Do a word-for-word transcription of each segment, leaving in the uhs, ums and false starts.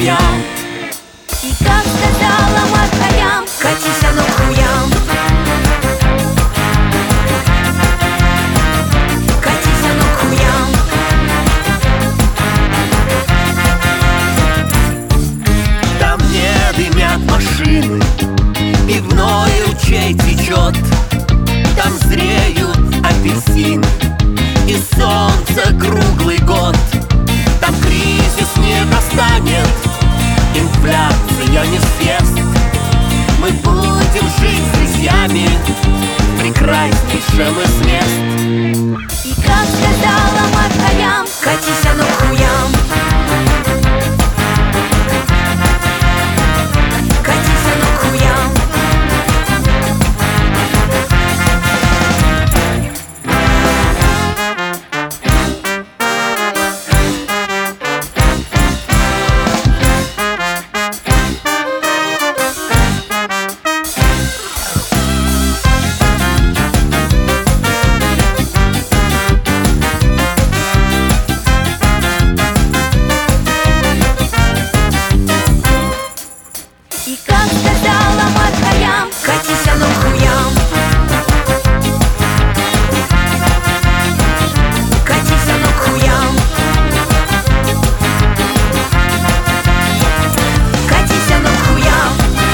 хуям. И как сказала Маркаям, катись оно к хуям. Катись оно к хуям. Там не дымят машины, пивной ручей течет. Там зреют апельсины и солнце круглый год. Там кризис не достанет, инфляция не съест. Мы будем жить с друзьями в прекраснейшем из мест. И как сказала Маркаям, катись оно к хуям. Катись оно к хуям. И как сказала Маркаям, катись оно к хуям. Катись оно к хуям. Катись оно к хуям.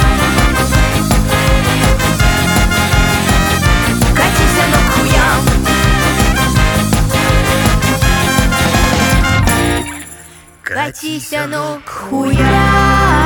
Катись оно к хуям. Катись оно к хуям.